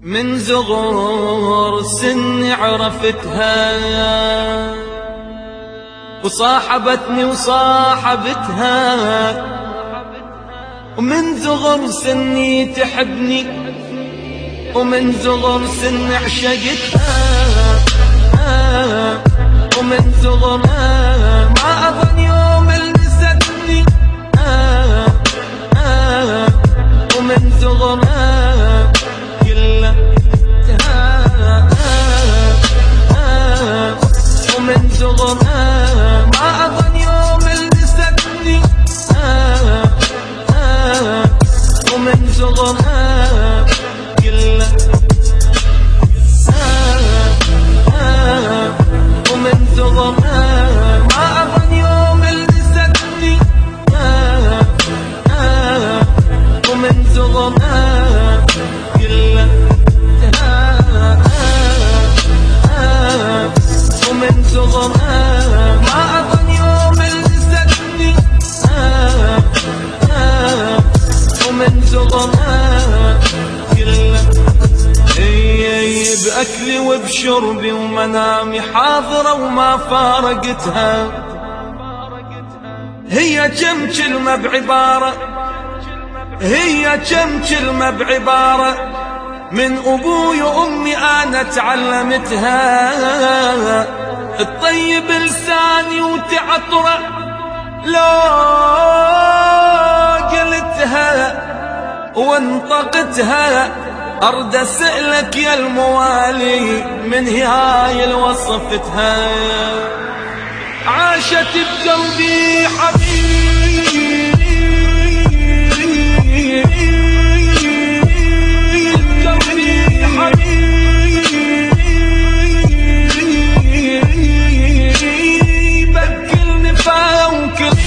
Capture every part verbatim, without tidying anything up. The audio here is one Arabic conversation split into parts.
من صغر سني عرفتها وصاحبتني وصاحبتها، ومن صغر سني تحبني ومن صغر سني عشقتها، ومن صغر ما أظن يوم لمستني، ومن صغر كله ومن صغر ما أظن يوم لمستني، ومن صغر كله ومن صغر ما أظن يوم لمستني، ومن صغر كله ومن صغر ما أظن يوم لمستني، ومن صغر كله بأكلي وبشربي ومنامي حاضرة وما فارقتها، هي كم كلمة بعبارة، هي كم كلمة بعبارة من أبوي وأمي أنا تعلمتها، الطيب لساني وتعطره لو قلتها وانطقتها، أرد أسألك يا الموالي من هاي الوصفتها، عاشت بقلبي حبيبي بقلبي حبيبي بكلني فوق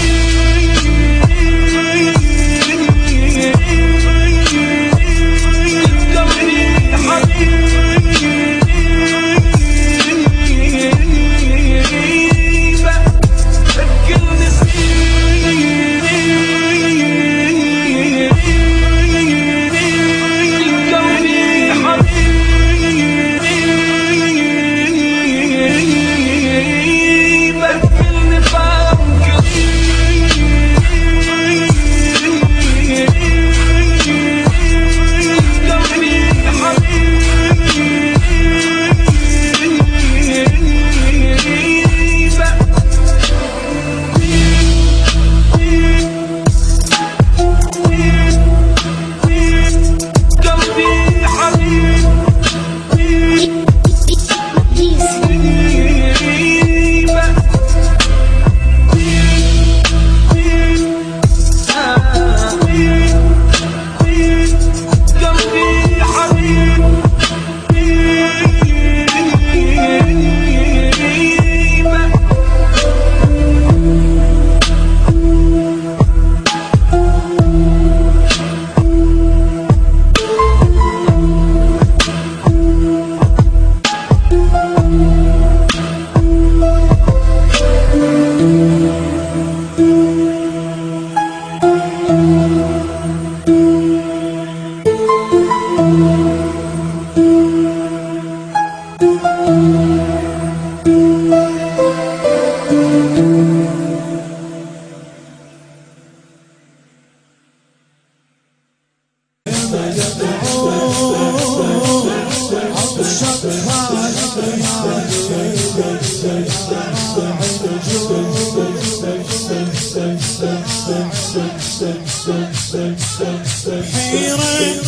حيرة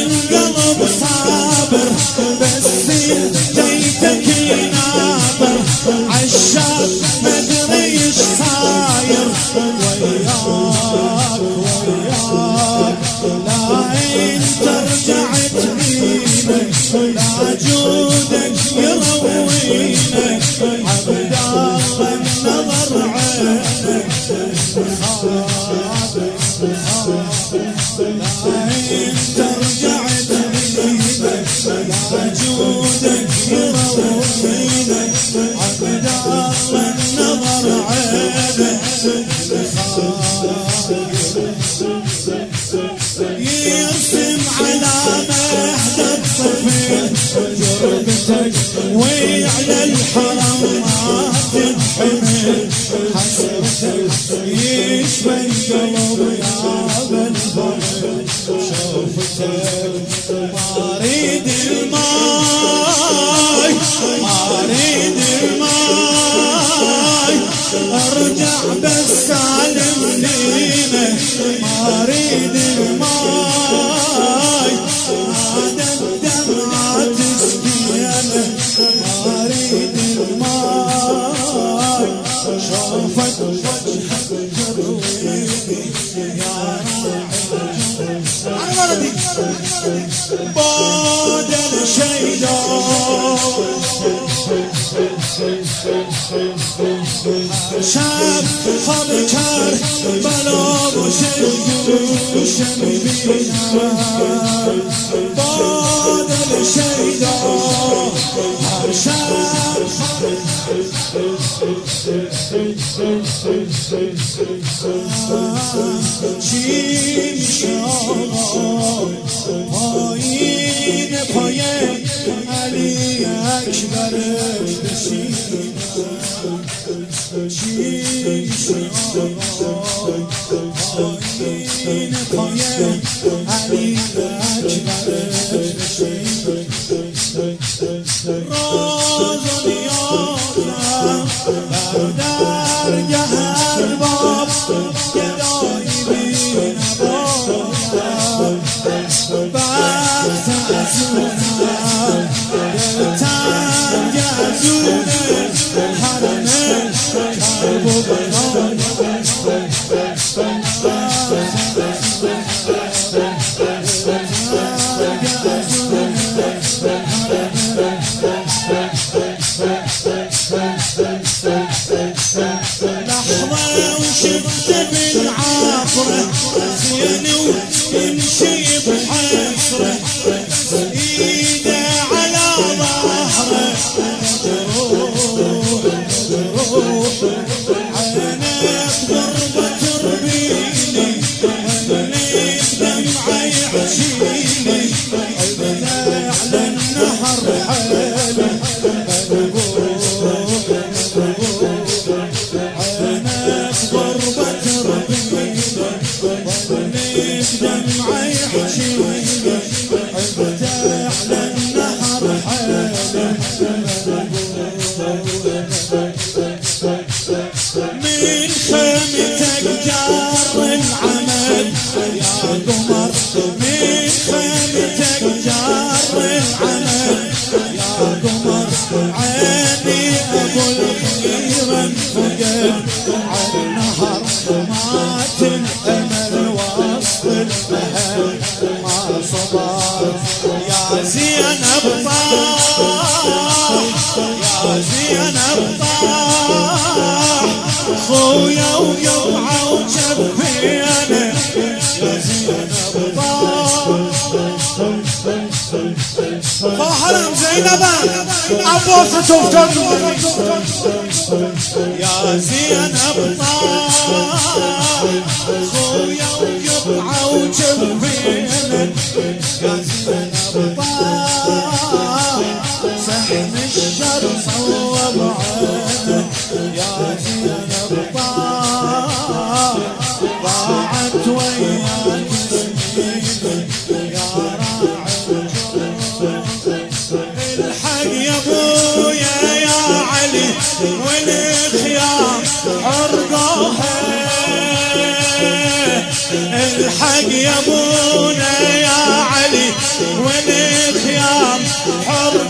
والقلب صابر بس جيتك يناظر عالشاب مدري ايش صاير وياك وياك، لا انت رجعت بينك لا جودك يروينك، عبد الله النظر عينك انت رجعت بينك حسرتك وعلى الحرم ما تنحمل حسرتك يشفى القلب يا بالفضل شوفتك ما اريد الماي ما اريد الماي ارجع بس سالم لينا ما اريد الماي هذا الدمعة تسقينا ما اريد الماي شوفت وجهك ترويني يا راعي بعد الشيدا شاب خبكر بلا وشيوش بينا بعد الشيدا شاب چین شما پایین پای علی اکبر بشینم چین شما پایین پای علی اکبر بشینم راز و نیازم در درگه ارباب گدایی بی نبایم بخت ازونم دلتنگ ازونه حرم کرب و بنایم لحظة وشفت بالعافرة زين ويمشي بحسرة ايده على ظهره عينه بغربة تربيني عيني بدمعة يعشيني عينه على النهر حالي بدمعة يحشيني عبته على النهر حالي من خيمتك جار العمل يا قمر من خيمتك جار العمل يا قمر عيني ابو الخير انفقد على النهر مات الامل وسط المهل ما صبر يا زينب طاح يا زينب طاح خويا وقطعه وجفينه يا زينب طاح خواهرم زینبم عباس تفتن يا زينب طاح خويا وقطعه وجفينه يا زينب طاح سحن الشر صوب عينه يا زينب طاح ضاعت وياك سنين يا راعي الحق يا ابويا يا علي والخيام حرقوها الحق يا ابونا يا علي والخيام حرقوها